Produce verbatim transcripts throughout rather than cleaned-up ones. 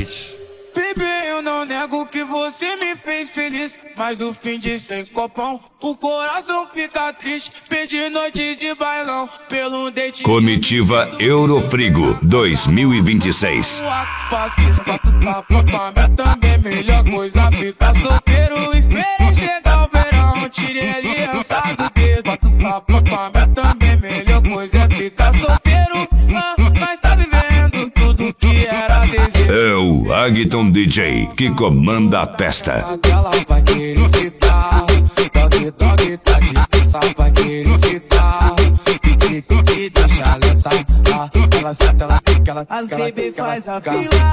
Beat. Bebê, eu não nego que você me fez feliz, mas no fim de sem copão, o coração fica triste. Perdi noite de bailão pelo date. Comitiva Eurofrigo dois mil e vinte e seis. Também melhor coisa ficar solteiro. Esperei chegar o verão, tirei a aliança do dedo. Também melhor coisa é ficar solteiro, mas tá vivendo tudo que era desejo. É o Agton D J que comanda a festa. Ela vai querer ficar, toque, toque, tá de pensar, vai querer ficar. Pique, pique, deixa alertar. Ela senta, ela fica, ela As ela baby fica, ela faz a fica. fila.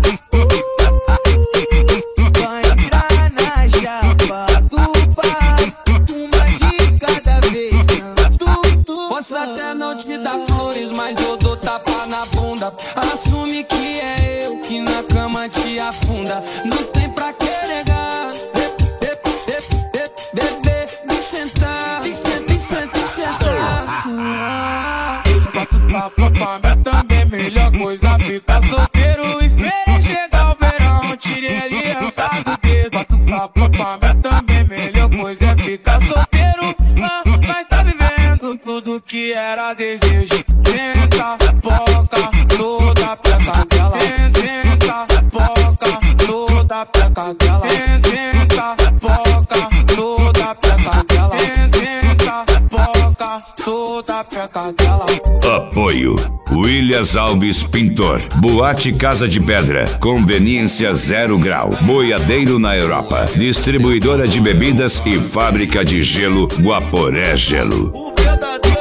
Vai entrar na chapa do bar. Uma de cada vez. Posso até não te dar flores, mas eu dou tapa na bunda. Assume que é eu que na cama te afunda. Não tem pra que negar. Bebê, me sentar, me sentar, me sentar, me sentar. Também melhor coisa ficar solteiro. Esperei chegar o verão, tirei a aliança do dedo. Também melhor coisa é ficar solteiro, mas tá vivendo tudo que era desejo. Tenta, foca, toda peca dela. Tenta, foca, toda peca dela. Tenta, foca, toda peca dela. Tenta, foca, toda peca dela. Apoio Williams Alves Pintor, Boate Casa de Pedra, Conveniência Zero Grau, Boiadeiro na Europa, Distribuidora de bebidas e fábrica de gelo Guaporé Gelo. O verdadeiro